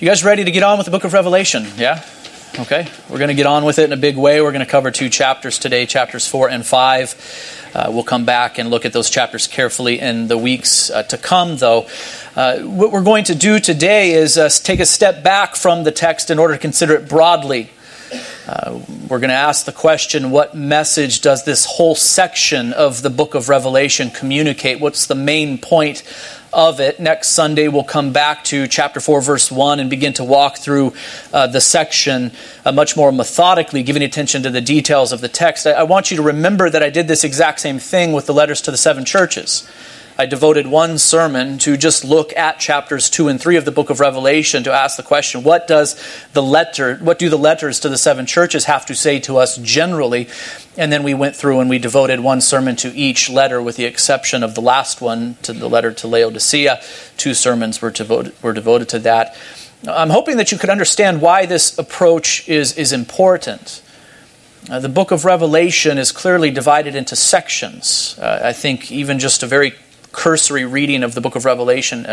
You guys ready to get on with the book of Revelation? Yeah? Okay. We're going to get on with it in a big way. We're going to cover 2 chapters today, chapters 4 and 5. We'll come back and look at those chapters carefully in the weeks to come, though. What we're going to do today is take a step back from the text in order to consider it broadly. We're going to ask the question, what message does this whole section of the book of Revelation communicate? What's the main point of it? Next Sunday, we'll come back to chapter 4, verse 1 and begin to walk through the section much more methodically, giving attention to the details of the text. I want you to remember that I did this exact same thing with the letters to the 7 churches. I devoted one sermon to just look at chapters 2 and 3 of the book of Revelation to ask the question, what do the letters to the 7 churches have to say to us generally? And then we went through and we devoted one sermon to each letter, with the exception of the last one, to the letter to Laodicea. 2 sermons were devoted to that. I'm hoping that you could understand why this approach is important. The book of Revelation is clearly divided into sections. I think even just a very cursory reading of the book of Revelation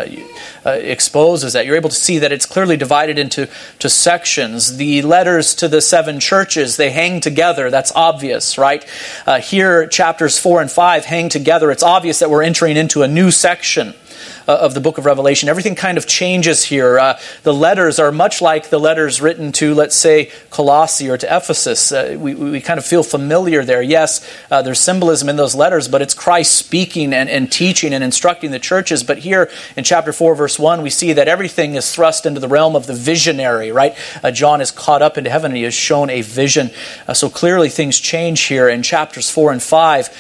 exposes that. You're able to see that it's clearly divided into sections. The letters to the 7 churches, they hang together. That's obvious, right? Here, chapters 4 and 5 hang together. It's obvious that we're entering into a new section of the book of Revelation. Everything kind of changes here. The letters are much like the letters written to, let's say, Colossae or to Ephesus. We kind of feel familiar there. Yes, there's symbolism in those letters, but it's Christ speaking and teaching and instructing the churches. But here in chapter 4, verse 1, we see that everything is thrust into the realm of the visionary, right? John is caught up into heaven and he is shown a vision. So clearly things change here, and chapters 4 and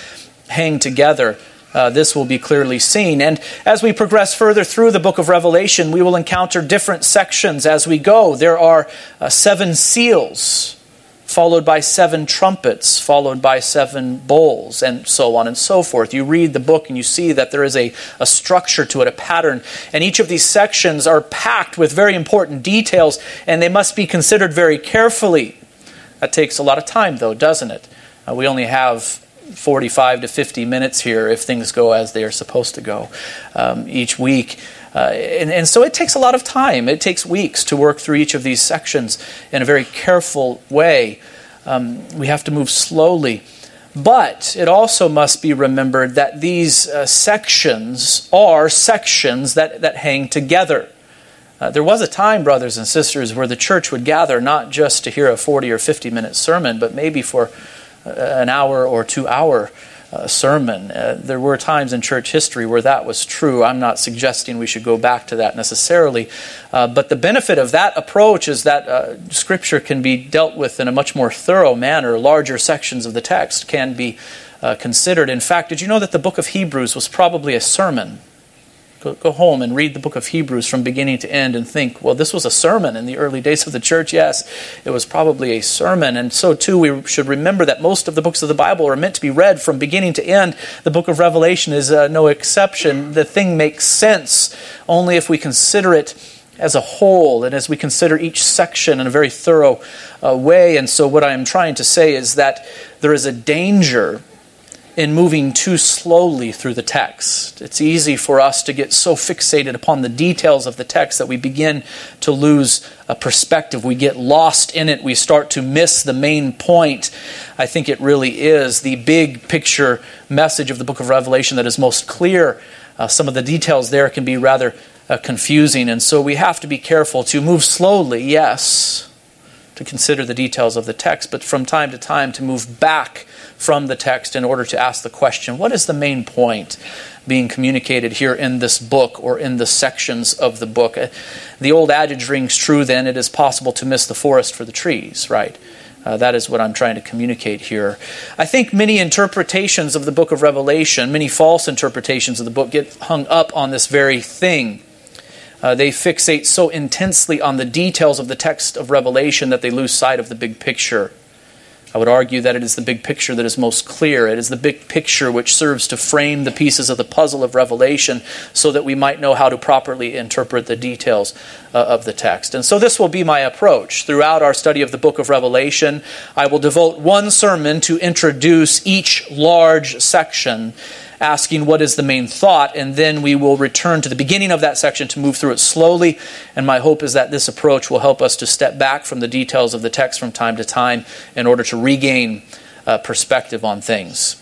5 hang together. This will be clearly seen. And as we progress further through the book of Revelation, we will encounter different sections as we go. There are 7 seals, followed by 7 trumpets, followed by 7 bowls, and so on and so forth. You read the book and you see that there is a structure to it, a pattern. And each of these sections are packed with very important details, and they must be considered very carefully. That takes a lot of time, though, doesn't it? We only have 45 to 50 minutes here if things go as they are supposed to go each week. And so it takes a lot of time. It takes weeks to work through each of these sections in a very careful way. We have to move slowly. But it also must be remembered that these sections are sections that hang together. There was a time, brothers and sisters, where the church would gather not just to hear a 40 or 50 minute sermon, but maybe for an hour or 2 hour sermon. There were times in church history where that was true. I'm not suggesting we should go back to that necessarily. But the benefit of that approach is that Scripture can be dealt with in a much more thorough manner. Larger sections of the text can be considered. In fact, did you know that the book of Hebrews was probably a sermon? Go home and read the book of Hebrews from beginning to end and think, well, this was a sermon in the early days of the church. Yes, it was probably a sermon. And so, too, we should remember that most of the books of the Bible are meant to be read from beginning to end. The book of Revelation is no exception. The thing makes sense only if we consider it as a whole and as we consider each section in a very thorough way. And so what I am trying to say is that there is a danger in moving too slowly through the text. It's easy for us to get so fixated upon the details of the text that we begin to lose a perspective. We get lost in it. We start to miss the main point. I think it really is the big picture message of the book of Revelation that is most clear. Some of the details there can be rather confusing, and so we have to be careful to move slowly, yes, to consider the details of the text, but from time to time to move back from the text in order to ask the question, what is the main point being communicated here in this book or in the sections of the book? The old adage rings true then, it is possible to miss the forest for the trees, right? That is what I'm trying to communicate here. I think many interpretations of the book of Revelation, many false interpretations of the book, get hung up on this very thing. They fixate so intensely on the details of the text of Revelation that they lose sight of the big picture. I would argue that it is the big picture that is most clear. It is the big picture which serves to frame the pieces of the puzzle of Revelation so that we might know how to properly interpret the details of the text. And so this will be my approach. Throughout our study of the book of Revelation, I will devote one sermon to introduce each large section. asking what is the main thought, and then we will return to the beginning of that section to move through it slowly. And my hope is that this approach will help us to step back from the details of the text from time to time in order to regain perspective on things.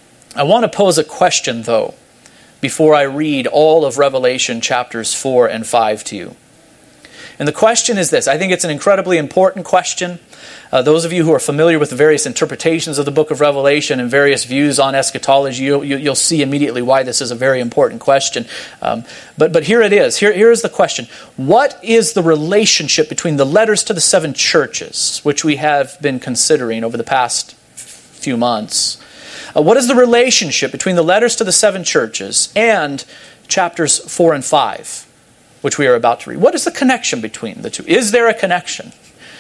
I want to pose a question, though, before I read all of Revelation chapters 4 and 5 to you. And the question is this. I think it's an incredibly important question. Those of you who are familiar with the various interpretations of the book of Revelation and various views on eschatology, you'll see immediately why this is a very important question. But here it is. Here is the question. What is the relationship between the letters to the 7 churches, which we have been considering over the past few months? What is the relationship between the letters to the 7 churches and chapters 4 and 5, which we are about to read? What is the connection between the two? Is there a connection?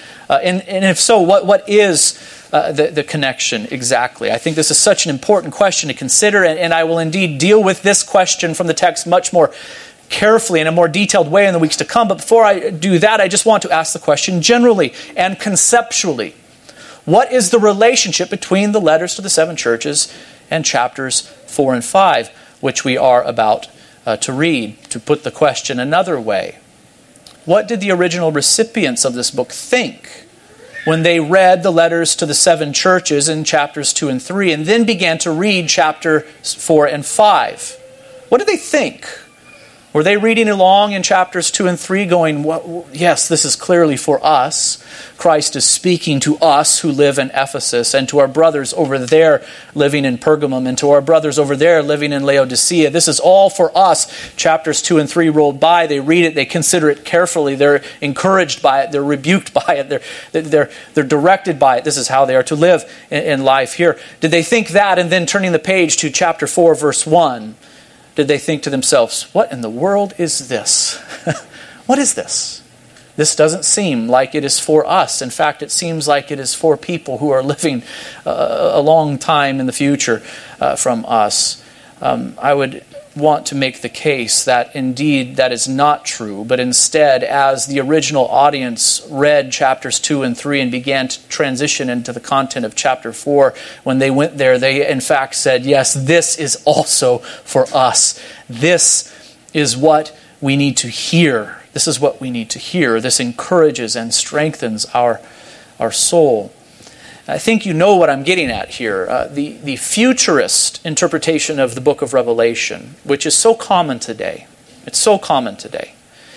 And if so, what is the connection exactly? I think this is such an important question to consider, and I will indeed deal with this question from the text much more carefully in a more detailed way in the weeks to come. But before I do that, I just want to ask the question generally and conceptually. What is the relationship between the letters to the 7 churches and chapters 4 and 5, which we are about to read? To put the question another way, what did the original recipients of this book think when they read the letters to the 7 churches in chapters 2 and 3 and then began to read chapters 4 and 5? What did they think? Were they reading along in chapters 2 and 3 going, well, yes, this is clearly for us. Christ is speaking to us who live in Ephesus and to our brothers over there living in Pergamum and to our brothers over there living in Laodicea. This is all for us. Chapters 2 and 3 rolled by. They read it. They consider it carefully. They're encouraged by it. They're rebuked by it. They're directed by it. This is how they are to live in life here. Did they think that and then turning the page to chapter 4, verse 1, did they think to themselves, what in the world is this? What is this? This doesn't seem like it is for us. In fact, it seems like it is for people who are living a long time in the future from us. I would want to make the case that indeed that is not true, but instead, as the original audience read chapters 2 and 3 and began to transition into the content of chapter 4, when they went there, they in fact said, yes, this is also for us. This is what we need to hear. This is what we need to hear. This encourages and strengthens our soul. I think you know what I'm getting at here. The futurist interpretation of the book of Revelation, which is so common today. It's so common today.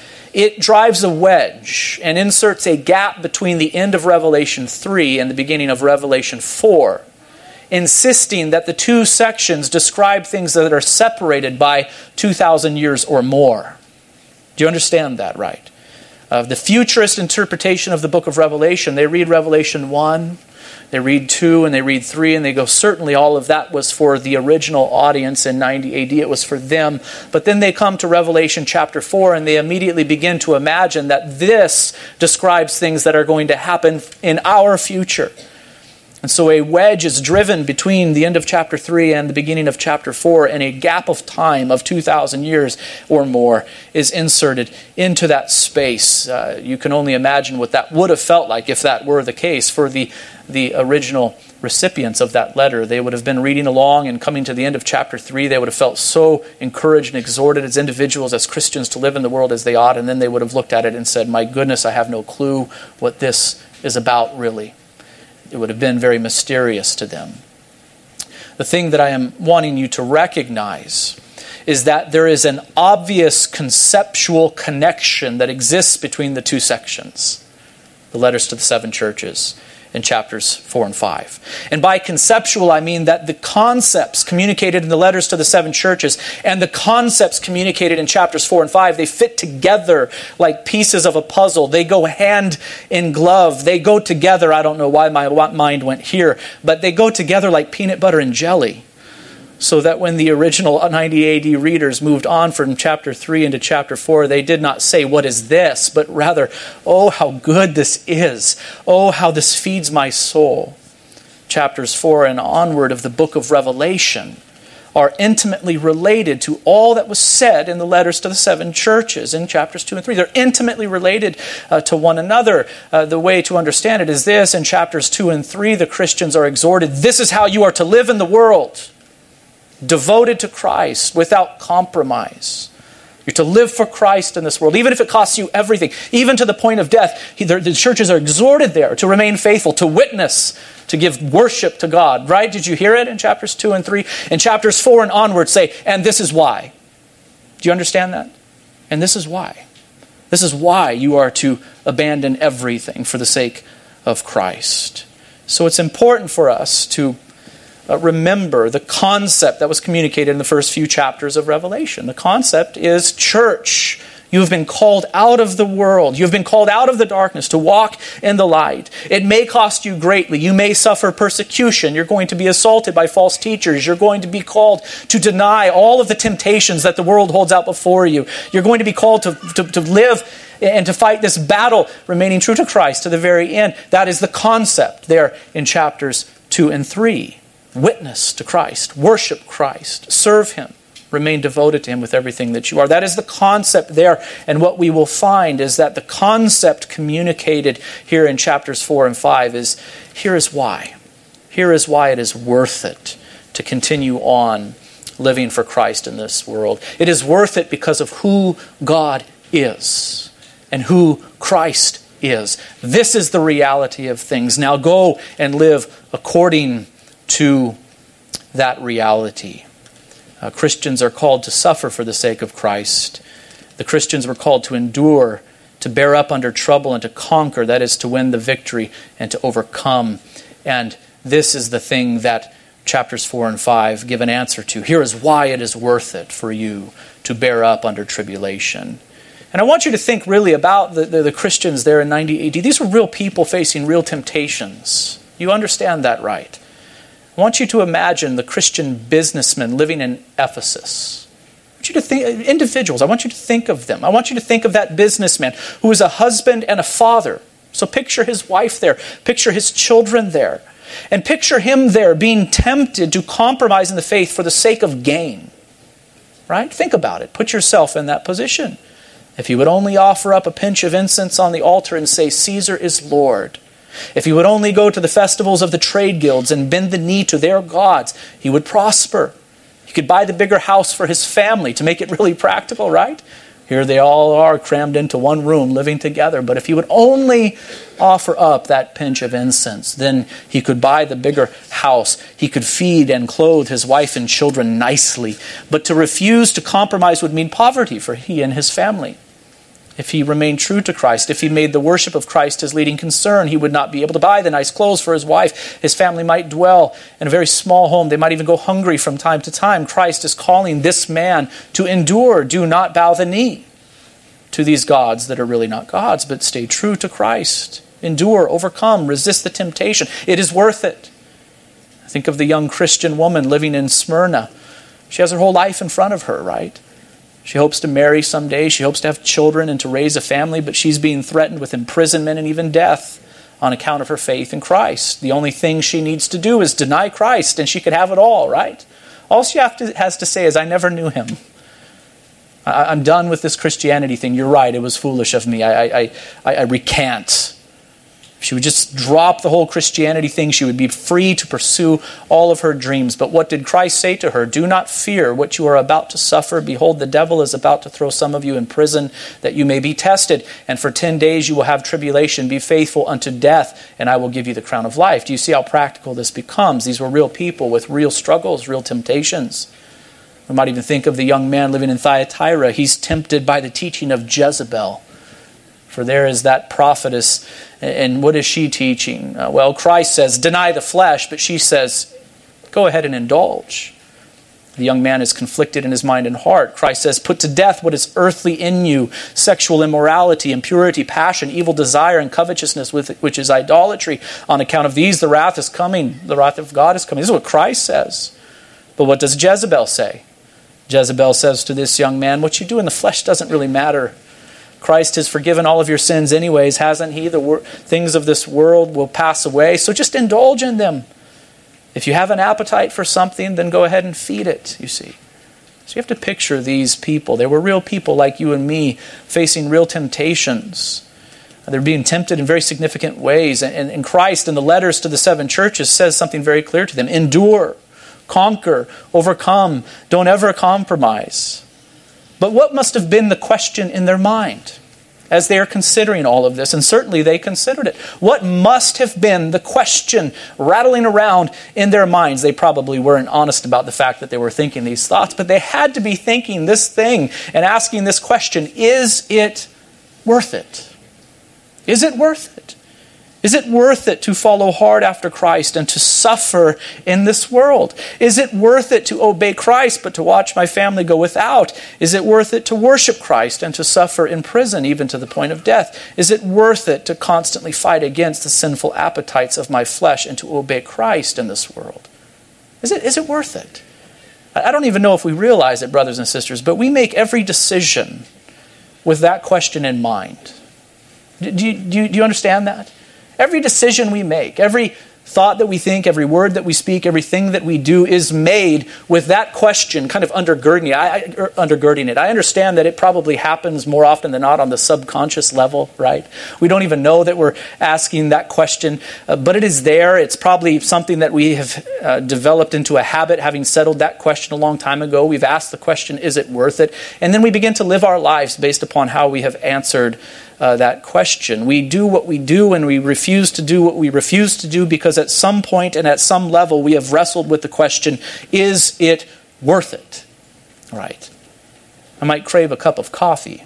It drives a wedge and inserts a gap between the end of Revelation 3 and the beginning of Revelation 4, insisting that the 2 sections describe things that are separated by 2,000 years or more. Do you understand that, right? The futurist interpretation of the book of Revelation, they read Revelation 1, they read 2 and they read 3 and they go, certainly all of that was for the original audience in 90 AD. It was for them. But then they come to Revelation chapter 4 and they immediately begin to imagine that this describes things that are going to happen in our future. And so a wedge is driven between the end of chapter 3 and the beginning of chapter 4, and a gap of time of 2,000 years or more is inserted into that space. You can only imagine what that would have felt like if that were the case for the original recipients of that letter. They would have been reading along and coming to the end of chapter 3. They would have felt so encouraged and exhorted as individuals, as Christians, to live in the world as they ought. And then they would have looked at it and said, my goodness, I have no clue what this is about really. It would have been very mysterious to them. The thing that I am wanting you to recognize is that there is an obvious conceptual connection that exists between the 2 sections, the letters to the 7 churches in chapters 4 and 5. And by conceptual, I mean that the concepts communicated in the letters to the 7 churches and the concepts communicated in chapters 4 and 5, they fit together like pieces of a puzzle. They go hand in glove. They go together. I don't know why my mind went here, but they go together like peanut butter and jelly. So that when the original 90 AD readers moved on from chapter 3 into chapter 4, they did not say, what is this? But rather, oh, how good this is. Oh, how this feeds my soul. Chapters 4 and onward of the book of Revelation are intimately related to all that was said in the letters to the 7 churches in chapters 2 and 3. They're intimately related to one another. The way to understand it is this. In chapters 2 and 3, the Christians are exhorted, this is how you are to live in the world. devoted to Christ without compromise. You're to live for Christ in this world, even if it costs you everything, even to the point of death. The churches are exhorted there to remain faithful, to witness, to give worship to God. Right? Did you hear it in chapters 2 and 3? In chapters 4 and onward say, and this is why. Do you understand that? And this is why. This is why you are to abandon everything for the sake of Christ. So it's important for us to remember the concept that was communicated in the first few chapters of Revelation. The concept is church. You have been called out of the world. You have been called out of the darkness to walk in the light. It may cost you greatly. You may suffer persecution. You're going to be assaulted by false teachers. You're going to be called to deny all of the temptations that the world holds out before you. You're going to be called to live and to fight this battle, remaining true to Christ to the very end. That is the concept there in chapters 2 and 3. Witness to Christ, worship Christ, serve Him, remain devoted to Him with everything that you are. That is the concept there. And what we will find is that the concept communicated here in chapters 4 and 5 is, here is why. Here is why it is worth it to continue on living for Christ in this world. It is worth it because of who God is and who Christ is. This is the reality of things. Now go and live according to that reality. Christians are called to suffer for the sake of Christ. The Christians were called to endure, to bear up under trouble, and to conquer. That is, to win the victory and to overcome. And this is the thing that chapters 4 and 5 give an answer to. Here is why it is worth it for you to bear up under tribulation. And I want you to think really about the Christians there in 90 AD. These were real people facing real temptations. You understand that, right? I want you to imagine the Christian businessmen living in Ephesus. I want you to think, individuals, I want you to think of them. I want you to think of that businessman who is a husband and a father. So picture his wife there. Picture his children there. And picture him there being tempted to compromise in the faith for the sake of gain. Right? Think about it. Put yourself in that position. If he would only offer up a pinch of incense on the altar and say, Caesar is Lord. If he would only go to the festivals of the trade guilds and bend the knee to their gods, he would prosper. He could buy the bigger house for his family to make it really practical, right? Here they all are crammed into one room living together. But if he would only offer up that pinch of incense, then he could buy the bigger house. He could feed and clothe his wife and children nicely. But to refuse to compromise would mean poverty for he and his family. If he remained true to Christ, if he made the worship of Christ his leading concern, he would not be able to buy the nice clothes for his wife. His family might dwell in a very small home. They might even go hungry from time to time. Christ is calling this man to endure. Do not bow the knee to these gods that are really not gods, but stay true to Christ. Endure, overcome, resist the temptation. It is worth it. Think of the young Christian woman living in Smyrna. She has her whole life in front of her, right? She hopes to marry someday. She hopes to have children and to raise a family, but she's being threatened with imprisonment and even death on account of her faith in Christ. The only thing she needs to do is deny Christ, and she could have it all, right? All she has to say is, I never knew him. I'm done with this Christianity thing. You're right, it was foolish of me. I recant. If she would just drop the whole Christianity thing, she would be free to pursue all of her dreams. But what did Christ say to her? Do not fear what you are about to suffer. Behold, the devil is about to throw some of you in prison that you may be tested. And for 10 days you will have tribulation. Be faithful unto death, and I will give you the crown of life. Do you see how practical this becomes? These were real people with real struggles, real temptations. We might even think of the young man living in Thyatira. He's tempted by the teaching of Jezebel. For there is that prophetess, and what is she teaching? Well, Christ says, deny the flesh, but she says, go ahead and indulge. The young man is conflicted in his mind and heart. Christ says, put to death what is earthly in you, sexual immorality, impurity, passion, evil desire, and covetousness, which is idolatry. On account of these, the wrath is coming. The wrath of God is coming. This is what Christ says. But what does Jezebel say? Jezebel says to this young man, what you do in the flesh doesn't really matter. Christ has forgiven all of your sins anyways, hasn't he? The things of this world will pass away, so just indulge in them. If you have an appetite for something, then go ahead and feed it, you see. So you have to picture these people. They were real people like you and me, facing real temptations. They're being tempted in very significant ways. And Christ, in the letters to the 7 churches, says something very clear to them. Endure. conquer, overcome, don't ever compromise. But what must have been the question in their mind as they are considering all of this? And certainly they considered it. What must have been the question rattling around in their minds? They probably weren't honest about the fact that they were thinking these thoughts, but they had to be thinking this thing and asking this question: is it worth it? Is it worth it? Is it worth it to follow hard after Christ and to suffer in this world? Is it worth it to obey Christ but to watch my family go without? Is it worth it to worship Christ and to suffer in prison even to the point of death? Is it worth it to constantly fight against the sinful appetites of my flesh and to obey Christ in this world? Is it worth it? I don't even know if we realize it, brothers and sisters, but we make every decision with that question in mind. Do you understand that? Every decision we make, every thought that we think, every word that we speak, everything that we do is made with that question kind of undergirding it. I understand that it probably happens more often than not on the subconscious level, right? We don't even know that we're asking that question, but it is there. It's probably something that we have developed into a habit, having settled that question a long time ago. We've asked the question, is it worth it? And then we begin to live our lives based upon how we have answered that question. We do what we do and we refuse to do what we refuse to do because at some point and at some level we have wrestled with the question, is it worth it? Right. I might crave a cup of coffee,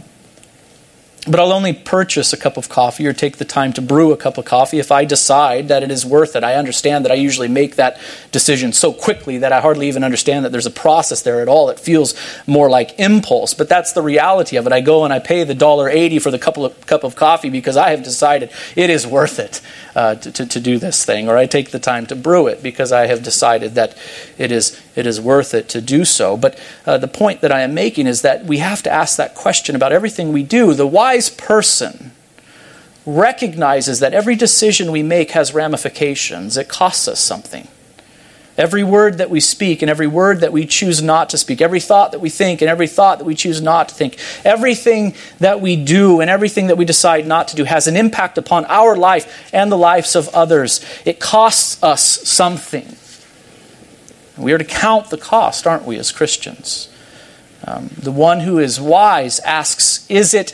but I'll only purchase a cup of coffee or take the time to brew a cup of coffee if I decide that it is worth it. I understand that I usually make that decision so quickly that I hardly even understand that there's a process there at all. It feels more like impulse, but that's the reality of it. I go and I pay the $1.80 for the cup of coffee because I have decided it is worth it to do this thing, or I take the time to brew it because I have decided that it is worth it to do so. But the point that I am making is that we have to ask that question about everything we do. The wise person recognizes that every decision we make has ramifications. It costs us something. Every word that we speak and every word that we choose not to speak, every thought that we think and every thought that we choose not to think, everything that we do and everything that we decide not to do has an impact upon our life and the lives of others. It costs us something. We are to count the cost, aren't we, as Christians? The one who is wise asks, is it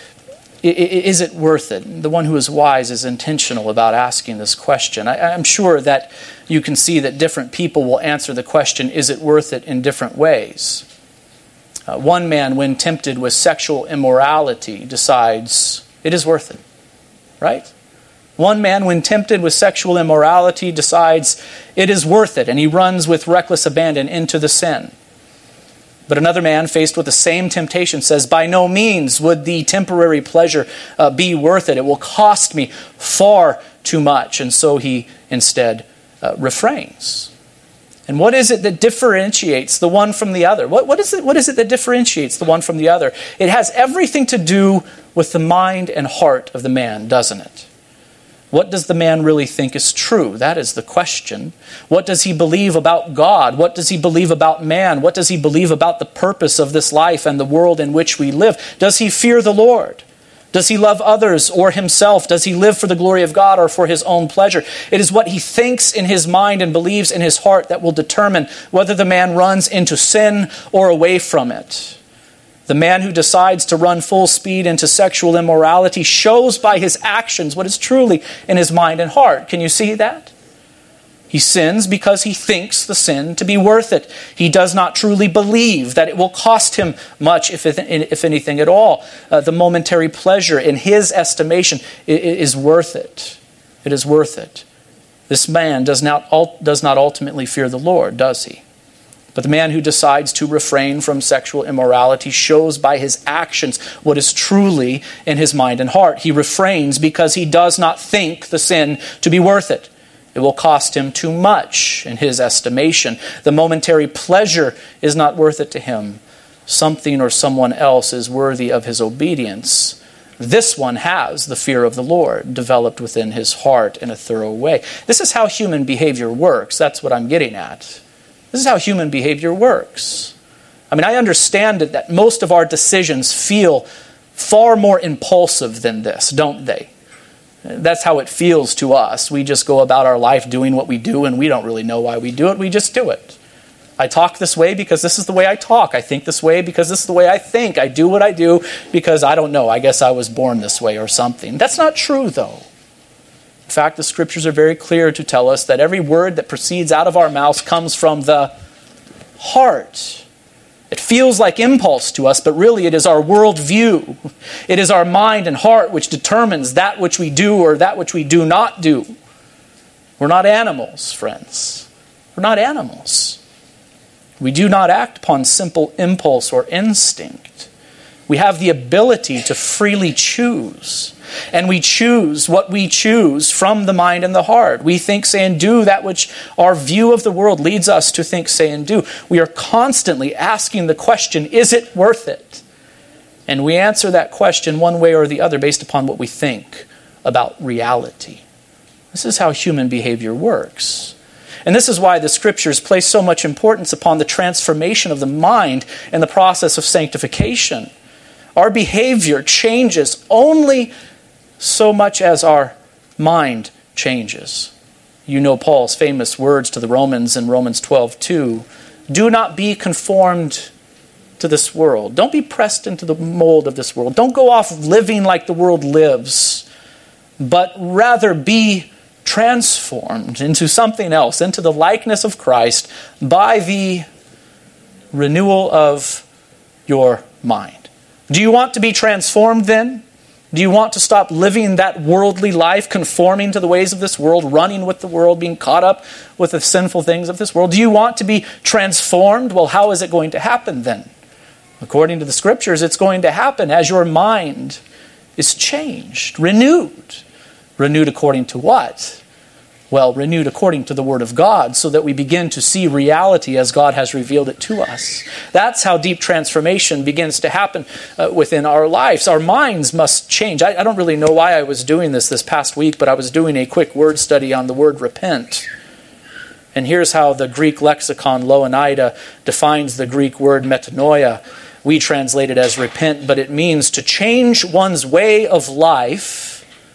worth it? The one who is wise is intentional about asking this question. I'm sure that you can see that different people will answer the question, is it worth it, in different ways. One man, when tempted with sexual immorality, decides it is worth it. Right? One man, when tempted with sexual immorality, decides it is worth it, and he runs with reckless abandon into the sin. But another man, faced with the same temptation, says, by no means would the temporary pleasure be worth it. It will cost me far too much. And so he instead refrains. And what is it that differentiates the one from the other? What is it that differentiates the one from the other? It has everything to do with the mind and heart of the man, doesn't it? What does the man really think is true? That is the question. What does he believe about God? What does he believe about man? What does he believe about the purpose of this life and the world in which we live? Does he fear the Lord? Does he love others or himself? Does he live for the glory of God or for his own pleasure? It is what he thinks in his mind and believes in his heart that will determine whether the man runs into sin or away from it. The man who decides to run full speed into sexual immorality shows by his actions what is truly in his mind and heart. Can you see that? He sins because he thinks the sin to be worth it. He does not truly believe that it will cost him much, if anything at all. The momentary pleasure, in his estimation, is worth it. It is worth it. This man does not ultimately fear the Lord, does he? But the man who decides to refrain from sexual immorality shows by his actions what is truly in his mind and heart. He refrains because he does not think the sin to be worth it. It will cost him too much in his estimation. The momentary pleasure is not worth it to him. Something or someone else is worthy of his obedience. This one has the fear of the Lord developed within his heart in a thorough way. This is how human behavior works. That's what I'm getting at. This is how human behavior works. I mean, I understand that most of our decisions feel far more impulsive than this, don't they? That's how it feels to us. We just go about our life doing what we do, and we don't really know why we do it. We just do it. I talk this way because this is the way I talk. I think this way because this is the way I think. I do what I do because I don't know. I guess I was born this way or something. That's not true, though. In fact, the scriptures are very clear to tell us that every word that proceeds out of our mouths comes from the heart. It feels like impulse to us, but really it is our worldview. It is our mind and heart which determines that which we do or that which we do not do. We're not animals, friends. We're not animals. We do not act upon simple impulse or instinct. We have the ability to freely choose. And we choose what we choose from the mind and the heart. We think, say, and do that which our view of the world leads us to think, say, and do. We are constantly asking the question, is it worth it? And we answer that question one way or the other based upon what we think about reality. This is how human behavior works. And this is why the scriptures place so much importance upon the transformation of the mind in the process of sanctification. Our behavior changes only so much as our mind changes. You know Paul's famous words to the Romans in Romans 12:2. Do not be conformed to this world. Don't be pressed into the mold of this world. Don't go off living like the world lives, but rather be transformed into something else, into the likeness of Christ by the renewal of your mind. Do you want to be transformed then? Do you want to stop living that worldly life, conforming to the ways of this world, running with the world, being caught up with the sinful things of this world? Do you want to be transformed? Well, how is it going to happen then? According to the scriptures, it's going to happen as your mind is changed, renewed. Renewed according to what? Well, renewed according to the Word of God, so that we begin to see reality as God has revealed it to us. That's how deep transformation begins to happen within our lives. Our minds must change. I don't really know why I was doing this past week, but I was doing a quick word study on the word repent. And here's how the Greek lexicon Louw-Nida defines the Greek word metanoia. We translate it as repent, but it means to change one's way of life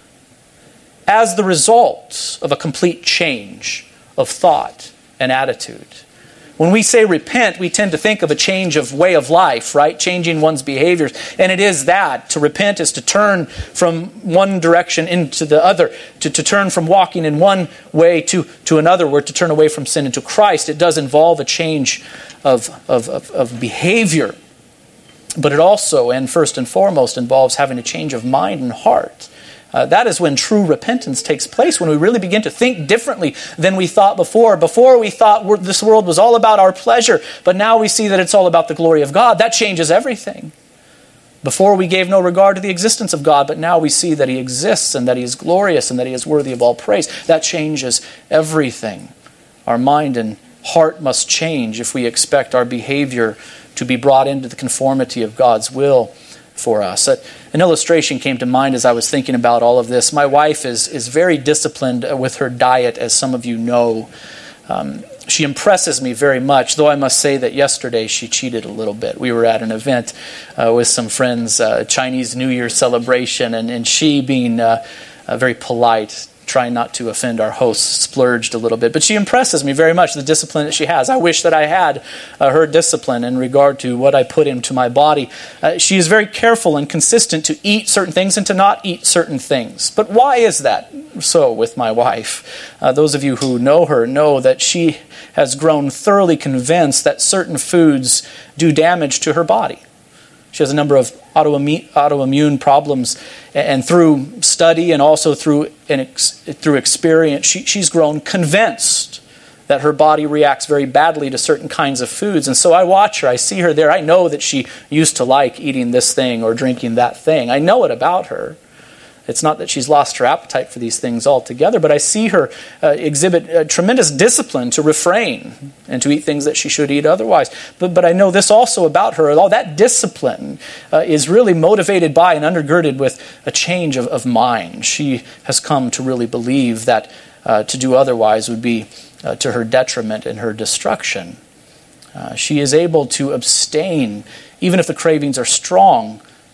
as the result of a complete change of thought and attitude. When we say repent, we tend to think of a change of way of life, right? Changing one's behaviors. And it is that. To repent is to turn from one direction into the other. To turn from walking in one way to another. We're to turn away from sin into Christ. It does involve a change of behavior. But it also, and first and foremost, involves having a change of mind and heart. That is when true repentance takes place, when we really begin to think differently than we thought before. Before we thought this world was all about our pleasure, but now we see that it's all about the glory of God. That changes everything. Before we gave no regard to the existence of God, but now we see that He exists and that He is glorious and that He is worthy of all praise. That changes everything. Our mind and heart must change if we expect our behavior to be brought into the conformity of God's will for us. An illustration came to mind as I was thinking about all of this. My wife is very disciplined with her diet, as some of you know. She impresses me very much, though I must say that yesterday she cheated a little bit. We were at an event with some friends, Chinese New Year celebration, and she, being very polite, trying not to offend our hosts, splurged a little bit. But she impresses me very much, the discipline that she has. I wish that I had her discipline in regard to what I put into my body. She is very careful and consistent to eat certain things and to not eat certain things. But why is that so with my wife? Those of you who know her know that she has grown thoroughly convinced that certain foods do damage to her body. She has a number of autoimmune problems, and through study and also through experience, she's grown convinced that her body reacts very badly to certain kinds of foods. And so I watch her, I see her there. I know that she used to like eating this thing or drinking that thing. I know it about her. It's not that she's lost her appetite for these things altogether, but I see her exhibit tremendous discipline to refrain and to eat things that she should eat otherwise. But I know this also about her. All that discipline is really motivated by and undergirded with a change of mind. She has come to really believe that to do otherwise would be to her detriment and her destruction. She is able to abstain, even if the cravings are strong,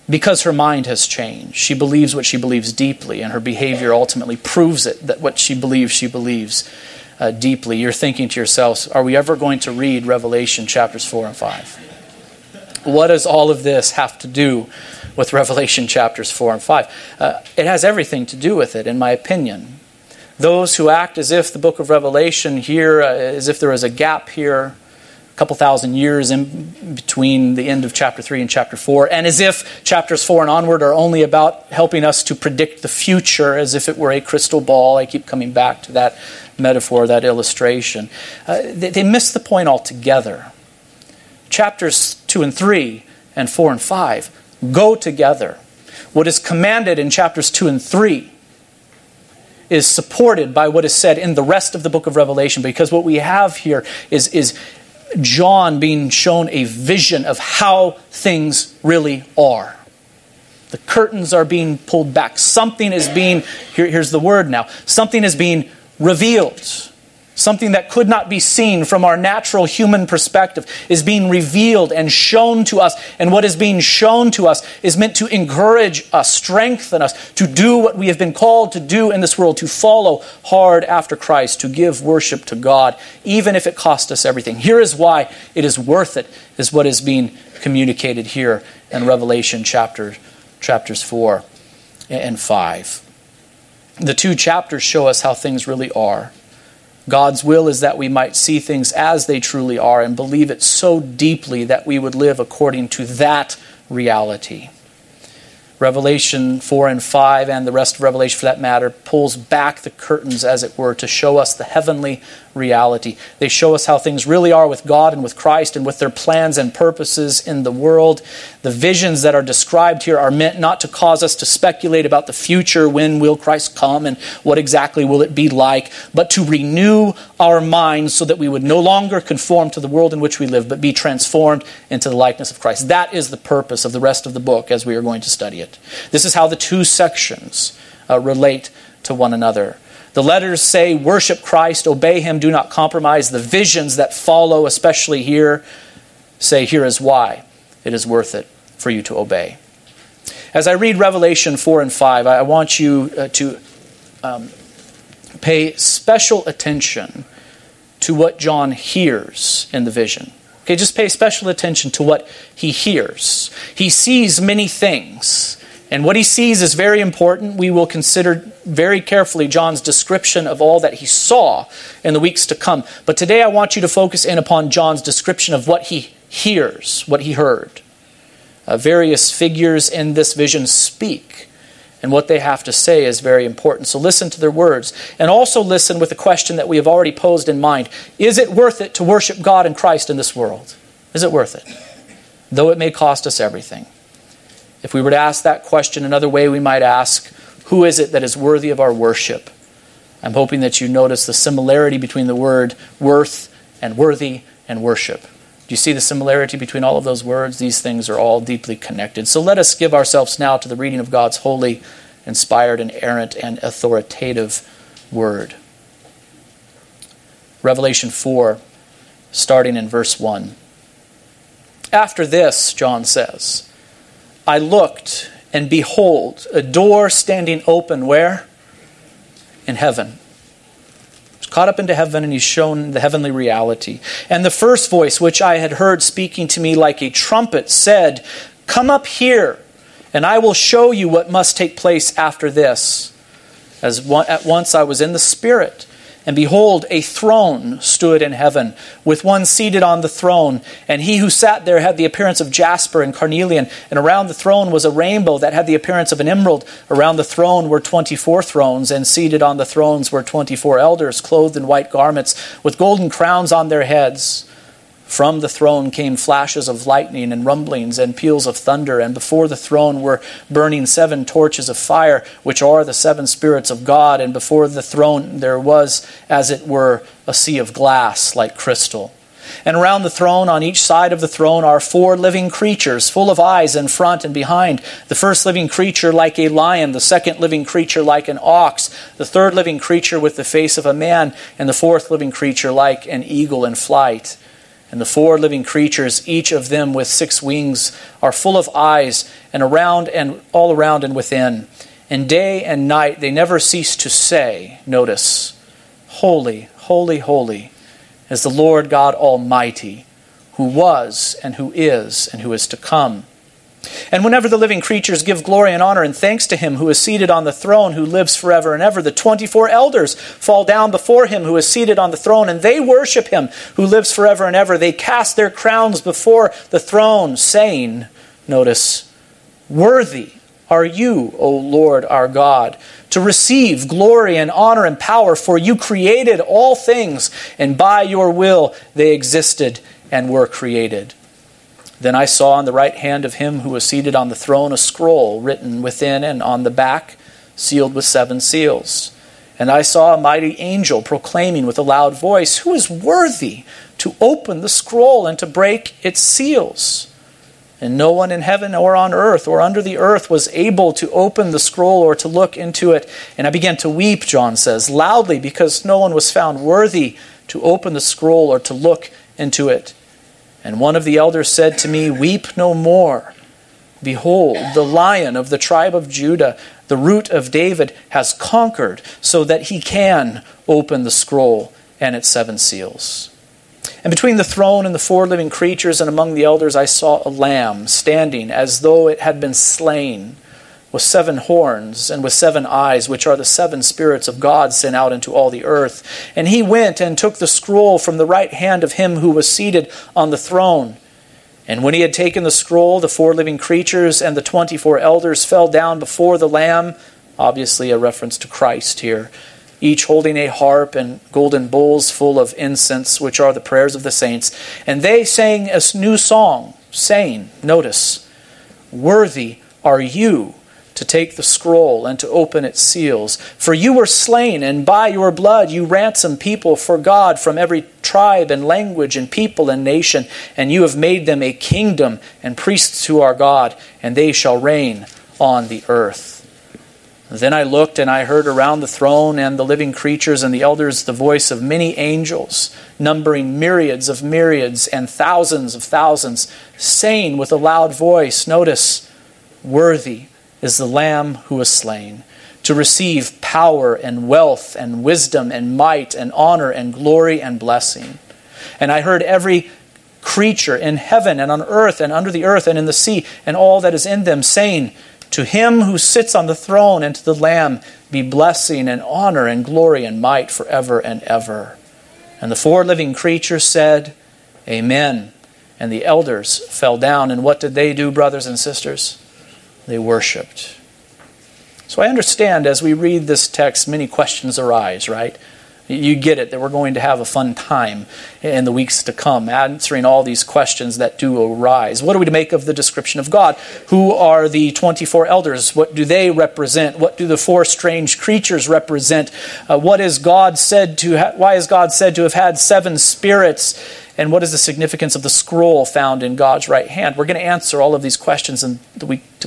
because her mind has changed. She believes what she believes deeply, and her behavior ultimately proves it, that what she believes deeply. You're thinking to yourselves, are we ever going to read Revelation chapters 4 and 5? What does all of this have to do with Revelation chapters 4 and 5? It has everything to do with it, in my opinion. Those who act as if the book of Revelation here, as if there is a gap here, a couple thousand years in between the end of chapter 3 and chapter 4, and as if chapters 4 and onward are only about helping us to predict the future, as if it were a crystal ball. I keep coming back to that metaphor, that illustration. They miss the point altogether. Chapters 2 and 3 and 4 and 5 go together. What is commanded in chapters 2 and 3 is supported by what is said in the rest of the book of Revelation, because what we have here is John being shown a vision of how things really are. The curtains are being pulled back. Something is being, here's the word now, something is being revealed. Something that could not be seen from our natural human perspective is being revealed and shown to us. And what is being shown to us is meant to encourage us, strengthen us, to do what we have been called to do in this world, to follow hard after Christ, to give worship to God, even if it cost us everything. Here is why it is worth it, is what is being communicated here in Revelation chapters 4 and 5. The two chapters show us how things really are. God's will is that we might see things as they truly are and believe it so deeply that we would live according to that reality. Revelation 4 and 5, and the rest of Revelation for that matter, pulls back the curtains, as it were, to show us the heavenly reality. They show us how things really are with God and with Christ and with their plans and purposes in the world. The visions that are described here are meant not to cause us to speculate about the future, when will Christ come and what exactly will it be like, but to renew our minds so that we would no longer conform to the world in which we live, but be transformed into the likeness of Christ. That is the purpose of the rest of the book as we are going to study it. This is how the two sections relate to one another. The letters say, worship Christ, obey Him, do not compromise. The visions that follow, especially here, say, here is why it is worth it for you to obey. As I read Revelation 4 and 5, I want you to pay special attention to what John hears in the vision. Okay, just pay special attention to what he hears. He sees many things. And what he sees is very important. We will consider very carefully John's description of all that he saw in the weeks to come. But today I want you to focus in upon John's description of what he hears, what he heard. Various figures in this vision speak, and what they have to say is very important. So listen to their words, and also listen with the question that we have already posed in mind. Is it worth it to worship God and Christ in this world? Is it worth it? Though it may cost us everything. If we were to ask that question another way, we might ask, who is it that is worthy of our worship? I'm hoping that you notice the similarity between the word worth and worthy and worship. Do you see the similarity between all of those words? These things are all deeply connected. So let us give ourselves now to the reading of God's holy, inspired, inerrant, and authoritative word. Revelation 4, starting in verse 1. After this, John says, I looked, and behold, a door standing open where? In heaven. He's caught up into heaven, and he's shown the heavenly reality. And the first voice which I had heard speaking to me like a trumpet said, come up here, and I will show you what must take place after this. At once I was in the Spirit, and behold, a throne stood in heaven, with one seated on the throne. And he who sat there had the appearance of jasper and carnelian. And around the throne was a rainbow that had the appearance of an emerald. Around the throne were 24 thrones, and seated on the thrones were 24 elders, clothed in white garments, with golden crowns on their heads. From the throne came flashes of lightning and rumblings and peals of thunder, and before the throne were burning 7 torches of fire, which are the 7 spirits of God, and before the throne there was, as it were, a sea of glass like crystal. And around the throne, on each side of the throne, are 4 living creatures, full of eyes in front and behind. The first living creature like a lion, the second living creature like an ox, the third living creature with the face of a man, and the fourth living creature like an eagle in flight. And the 4 living creatures, each of them with 6 wings, are full of eyes, and around and all around and within. And day and night they never cease to say, notice, Holy, holy, holy is the Lord God Almighty, who was and who is to come. And whenever the living creatures give glory and honor and thanks to him who is seated on the throne, who lives forever and ever, the 24 elders fall down before him who is seated on the throne, and they worship him who lives forever and ever. They cast their crowns before the throne, saying, notice, Worthy are you, O Lord our God, to receive glory and honor and power, for you created all things, and by your will they existed and were created. Then I saw on the right hand of him who was seated on the throne a scroll written within and on the back, sealed with 7 seals. And I saw a mighty angel proclaiming with a loud voice, Who is worthy to open the scroll and to break its seals? And no one in heaven or on earth or under the earth was able to open the scroll or to look into it. And I began to weep, John says, loudly, because no one was found worthy to open the scroll or to look into it. And one of the elders said to me, Weep no more. Behold, the Lion of the tribe of Judah, the Root of David, has conquered so that he can open the scroll and its 7 seals. And between the throne and the 4 living creatures and among the elders I saw a lamb standing as though it had been slain, with 7 horns and with 7 eyes, which are the 7 spirits of God sent out into all the earth. And he went and took the scroll from the right hand of him who was seated on the throne. And when he had taken the scroll, the 4 living creatures and the 24 elders fell down before the Lamb, obviously a reference to Christ here, each holding a harp and golden bowls full of incense, which are the prayers of the saints. And they sang a new song, saying, notice, Worthy are you to take the scroll and to open its seals. For you were slain, and by your blood you ransomed people for God from every tribe and language and people and nation, and you have made them a kingdom and priests to our God, and they shall reign on the earth. Then I looked, and I heard around the throne and the living creatures and the elders the voice of many angels, numbering myriads of myriads and thousands of thousands, saying with a loud voice, notice, Worthy is the Lamb who was slain, to receive power and wealth and wisdom and might and honor and glory and blessing. And I heard every creature in heaven and on earth and under the earth and in the sea and all that is in them saying, To him who sits on the throne and to the Lamb be blessing and honor and glory and might forever and ever. And the 4 living creatures said, Amen. And the elders fell down. And what did they do, brothers and sisters? They worshipped. So I understand as we read this text, many questions arise, right? You get it, that we're going to have a fun time in the weeks to come, answering all these questions that do arise. What are we to make of the description of God? Who are the 24 elders? What do they represent? What do the 4 strange creatures represent? Why is God said to have had 7 spirits? And what is the significance of the scroll found in God's right hand? We're going to answer all of these questions in the weeks to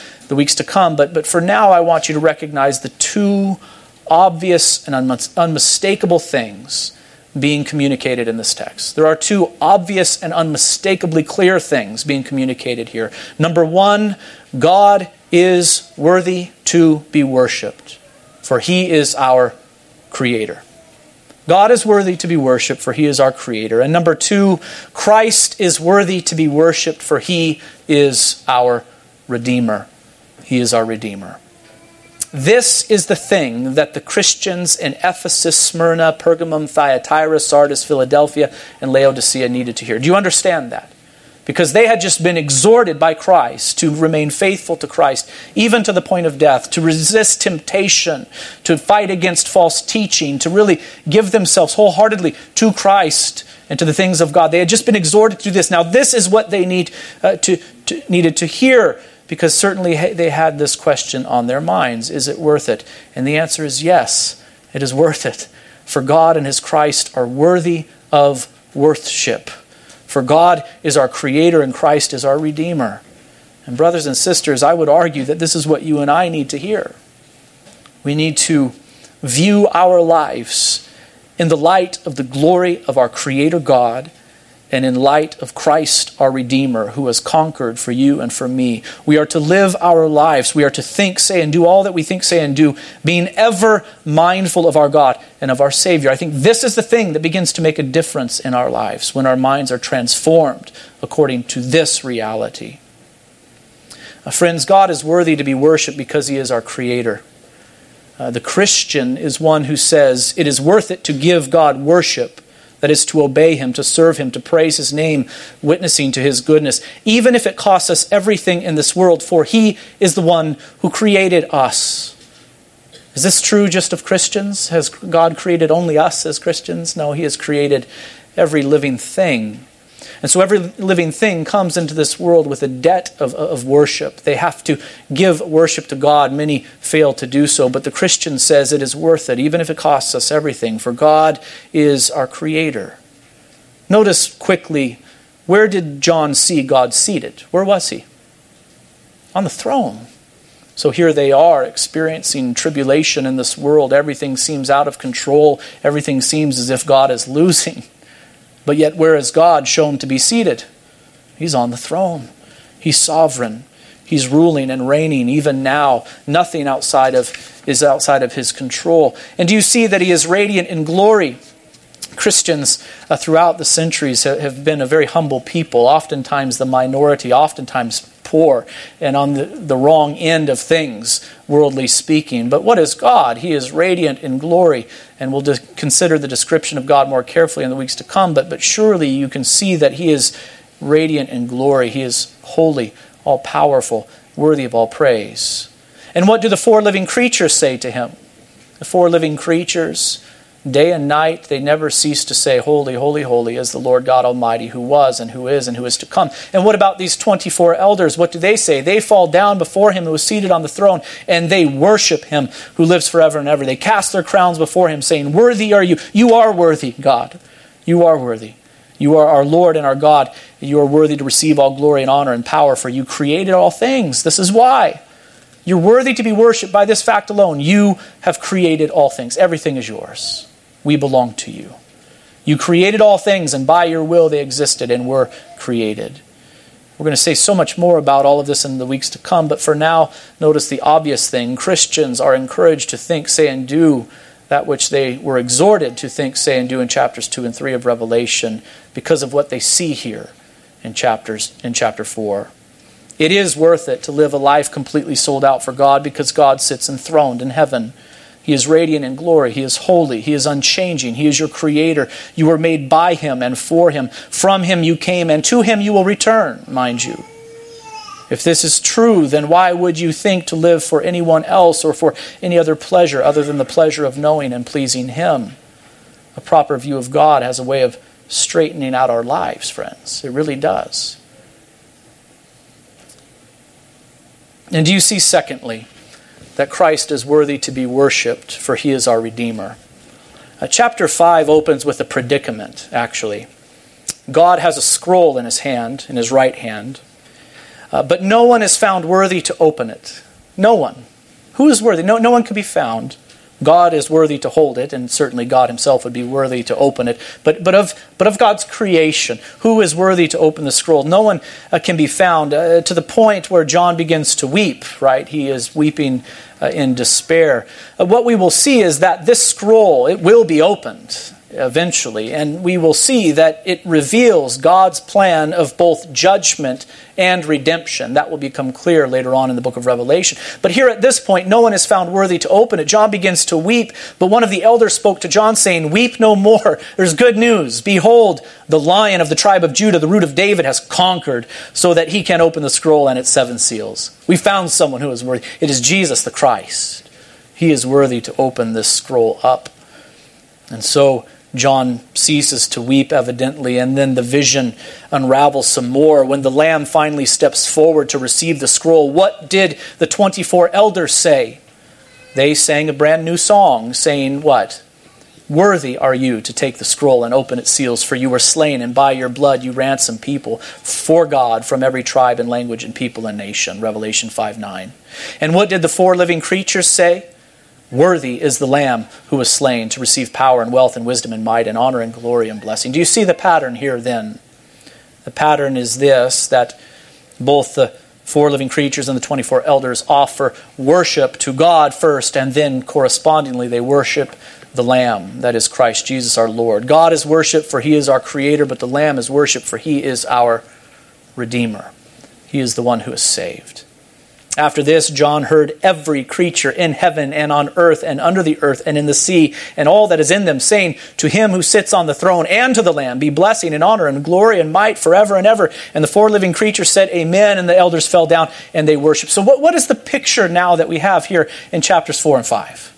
come. But for now, I want you to recognize the 2 obvious and unmistakable things being communicated in this text. There are 2 obvious and unmistakably clear things being communicated here. Number 1, God is worthy to be worshipped, for he is our Creator. God is worthy to be worshipped, for he is our Creator. And number 2, Christ is worthy to be worshipped, for he is our Redeemer. He is our Redeemer. This is the thing that the Christians in Ephesus, Smyrna, Pergamum, Thyatira, Sardis, Philadelphia, and Laodicea needed to hear. Do you understand that? Because they had just been exhorted by Christ to remain faithful to Christ, even to the point of death, to resist temptation, to fight against false teaching, to really give themselves wholeheartedly to Christ and to the things of God. They had just been exhorted to do this. Now this is what they needed to hear, because certainly they had this question on their minds. Is it worth it? And the answer is yes, it is worth it. For God and his Christ are worthy of worship. For God is our Creator and Christ is our Redeemer. And brothers and sisters, I would argue that this is what you and I need to hear. We need to view our lives in the light of the glory of our Creator God and in light of Christ, our Redeemer, who has conquered for you and for me. We are to live our lives. We are to think, say, and do all that we think, say, and do, being ever mindful of our God and of our Savior. I think this is the thing that begins to make a difference in our lives, when our minds are transformed according to this reality. Friends, God is worthy to be worshipped because He is our Creator. The Christian is one who says it is worth it to give God worship. That is, to obey Him, to serve Him, to praise His name, witnessing to His goodness, even if it costs us everything in this world, for He is the one who created us. Is this true just of Christians? Has God created only us as Christians? No, He has created every living thing. And so every living thing comes into this world with a debt of worship. They have to give worship to God. Many fail to do so. But the Christian says it is worth it, even if it costs us everything, for God is our Creator. Notice quickly, where did John see God seated? Where was He? On the throne. So here they are experiencing tribulation in this world. Everything seems out of control. Everything seems as if God is losing. But yet, where is God shown to be seated? He's on the throne. He's sovereign. He's ruling and reigning even now. Nothing is outside of His control. And do you see that He is radiant in glory? Christians throughout the centuries have been a very humble people, oftentimes the minority, oftentimes poor, and on the wrong end of things, worldly speaking. But what is God? He is radiant in glory, and we'll consider the description of God more carefully in the weeks to come, but surely you can see that He is radiant in glory. He is holy, all-powerful, worthy of all praise. And what do the four living creatures say to Him? The four living creatures, day and night, they never cease to say, "Holy, holy, holy is the Lord God Almighty, who was and who is to come." And what about these 24 elders? What do they say? They fall down before Him who is seated on the throne, and they worship Him who lives forever and ever. They cast their crowns before Him, saying, "Worthy are you. You are worthy, God. You are worthy. You are our Lord and our God. You are worthy to receive all glory and honor and power, for you created all things." This is why. You're worthy to be worshipped by this fact alone. You have created all things. Everything is yours. We belong to you. You created all things, and by your will they existed and were created. We're going to say so much more about all of this in the weeks to come, but for now, notice the obvious thing. Christians are encouraged to think, say, and do that which they were exhorted to think, say, and do in chapters 2 and 3 of Revelation because of what they see here in chapter 4. It is worth it to live a life completely sold out for God because God sits enthroned in heaven. He is radiant in glory. He is holy. He is unchanging. He is your Creator. You were made by Him and for Him. From Him you came, and to Him you will return, mind you. If this is true, then why would you think to live for anyone else or for any other pleasure other than the pleasure of knowing and pleasing Him? A proper view of God has a way of straightening out our lives, friends. It really does. And do you see, secondly, that Christ is worthy to be worshipped, for He is our Redeemer? Chapter 5 opens with a predicament, actually. God has a scroll in His hand, in His right hand, but no one is found worthy to open it. No one. Who is worthy? No one can be found. God is worthy to hold it, and certainly God Himself would be worthy to open it. But of God's creation, who is worthy to open the scroll? No one can be found, to the point where John begins to weep, right? He is weeping in despair. What we will see is that this scroll, it will be opened eventually, and we will see that it reveals God's plan of both judgment and redemption. That will become clear later on in the book of Revelation. But here at this point, no one is found worthy to open it. John begins to weep, but one of the elders spoke to John, saying, "Weep no more. There's good news. Behold, the Lion of the tribe of Judah, the root of David, has conquered, so that He can open the scroll and its 7 seals." We found someone who is worthy. It is Jesus the Christ. He is worthy to open this scroll up. And so John ceases to weep, evidently, and then the vision unravels some more. When the Lamb finally steps forward to receive the scroll, what did the 24 elders say? They sang a brand new song, saying what? "Worthy are you to take the scroll and open its seals, for you were slain, and by your blood you ransomed people for God from every tribe and language and people and nation." Revelation 5:9. And what did the 4 living creatures say? "Worthy is the Lamb who was slain to receive power and wealth and wisdom and might and honor and glory and blessing." Do you see the pattern here then? The pattern is this, that both the 4 living creatures and the 24 elders offer worship to God first, and then correspondingly they worship the Lamb, that is Christ Jesus our Lord. God is worshipped for He is our Creator, but the Lamb is worshipped for He is our Redeemer. He is the one who is saved. After this, John heard every creature in heaven and on earth and under the earth and in the sea and all that is in them, saying, to Him who sits on the throne and to the Lamb be blessing and honor and glory and might forever and ever. And the 4 living creatures said, Amen, and the elders fell down and they worshiped. So what is the picture now that we have here in chapters 4 and 5?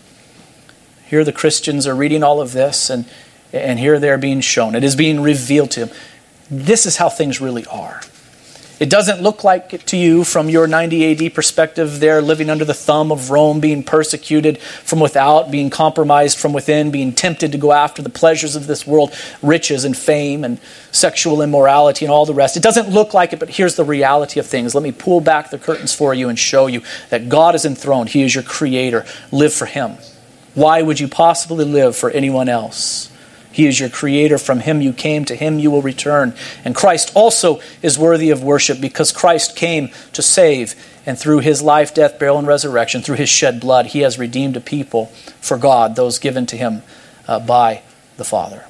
Here the Christians are reading all of this, and here they're being shown. It is being revealed to them. This is how things really are. It doesn't look like it to you from your 90 AD perspective. They're living under the thumb of Rome, being persecuted from without, being compromised from within, being tempted to go after the pleasures of this world, riches and fame and sexual immorality and all the rest. It doesn't look like it, but here's the reality of things. Let me pull back the curtains for you and show you that God is enthroned. He is your Creator. Live for Him. Why would you possibly live for anyone else? He is your Creator. From Him you came, to Him you will return. And Christ also is worthy of worship because Christ came to save. And through His life, death, burial, and resurrection, through His shed blood, He has redeemed a people for God, those given to Him by the Father.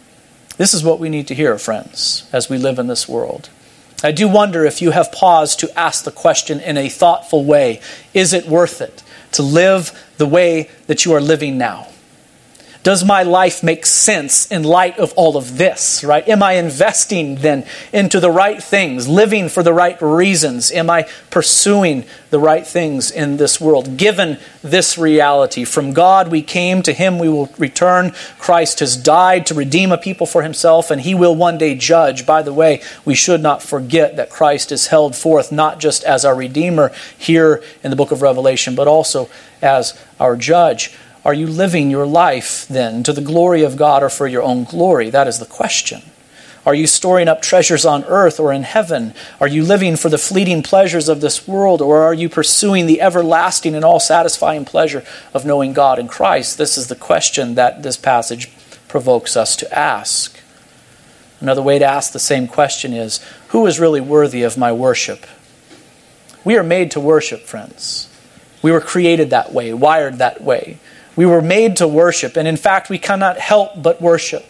This is what we need to hear, friends, as we live in this world. I do wonder if you have paused to ask the question in a thoughtful way, is it worth it to live the way that you are living now? Does my life make sense in light of all of this, right? Am I investing then into the right things, living for the right reasons? Am I pursuing the right things in this world? Given this reality, from God we came, to Him we will return. Christ has died to redeem a people for Himself, and He will one day judge. By the way, we should not forget that Christ is held forth not just as our Redeemer here in the book of Revelation, but also as our Judge. Are you living your life then to the glory of God or for your own glory? That is the question. Are you storing up treasures on earth or in heaven? Are you living for the fleeting pleasures of this world, or are you pursuing the everlasting and all-satisfying pleasure of knowing God in Christ? This is the question that this passage provokes us to ask. Another way to ask the same question is, who is really worthy of my worship? We are made to worship, friends. We were created that way, wired that way. We were made to worship, and in fact, we cannot help but worship.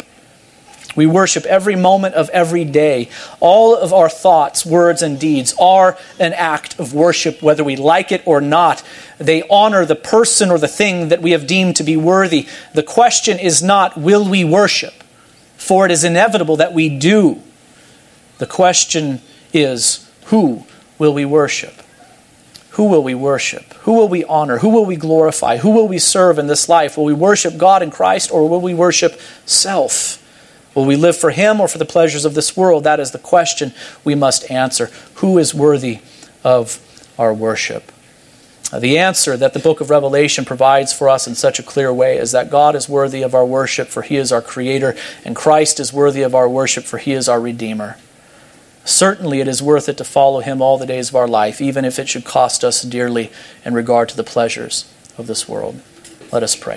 We worship every moment of every day. All of our thoughts, words, and deeds are an act of worship, whether we like it or not. They honor the person or the thing that we have deemed to be worthy. The question is not, will we worship? For it is inevitable that we do. The question is, who will we worship? Who will we worship? Who will we honor? Who will we glorify? Who will we serve in this life? Will we worship God in Christ, or will we worship self? Will we live for Him or for the pleasures of this world? That is the question we must answer. Who is worthy of our worship? The answer that the book of Revelation provides for us in such a clear way is that God is worthy of our worship, for He is our Creator, and Christ is worthy of our worship, for He is our Redeemer. Certainly it is worth it to follow Him all the days of our life, even if it should cost us dearly in regard to the pleasures of this world. Let us pray.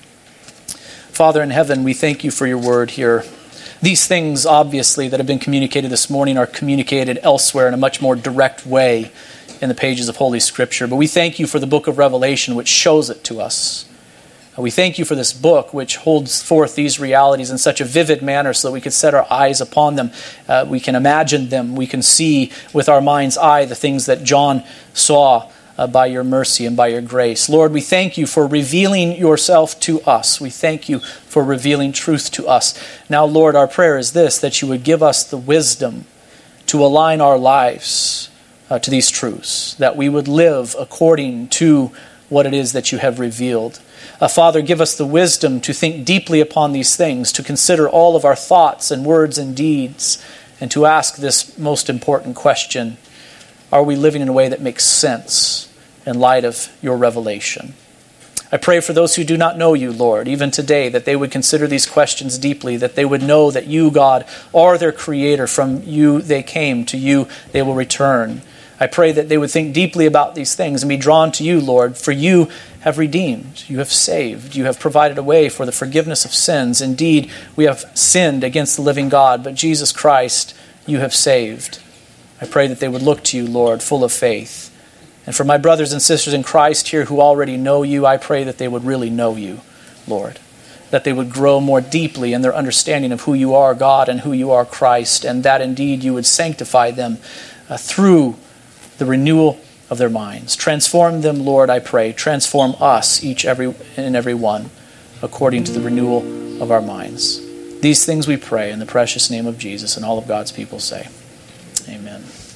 Father in heaven, we thank You for Your word here. These things, obviously, that have been communicated this morning are communicated elsewhere in a much more direct way in the pages of Holy Scripture. But we thank You for the book of Revelation, which shows it to us. We thank You for this book, which holds forth these realities in such a vivid manner so that we can set our eyes upon them. We can imagine them. We can see with our mind's eye the things that John saw by Your mercy and by Your grace. Lord, we thank You for revealing Yourself to us. We thank You for revealing truth to us. Now, Lord, our prayer is this, that You would give us the wisdom to align our lives to these truths, that we would live according to what it is that You have revealed. Father, give us the wisdom to think deeply upon these things, to consider all of our thoughts and words and deeds, and to ask this most important question: are we living in a way that makes sense in light of Your revelation? I pray for those who do not know You, Lord, even today, that they would consider these questions deeply, that they would know that You, God, are their Creator. From You they came, to You they will return. I pray that they would think deeply about these things and be drawn to You, Lord, for You have redeemed, You have saved, You have provided a way for the forgiveness of sins. Indeed, we have sinned against the living God, but Jesus Christ, you have saved. I pray that they would look to you, Lord, full of faith. And for my brothers and sisters in Christ here who already know you, I pray that they would really know you, Lord. That they would grow more deeply in their understanding of who you are, God, and who you are, Christ, and that indeed you would sanctify them through the renewal of their minds. Transform them, Lord, I pray. Transform us, every one, according to the renewal of our minds. These things we pray in the precious name of Jesus, and all of God's people say, amen.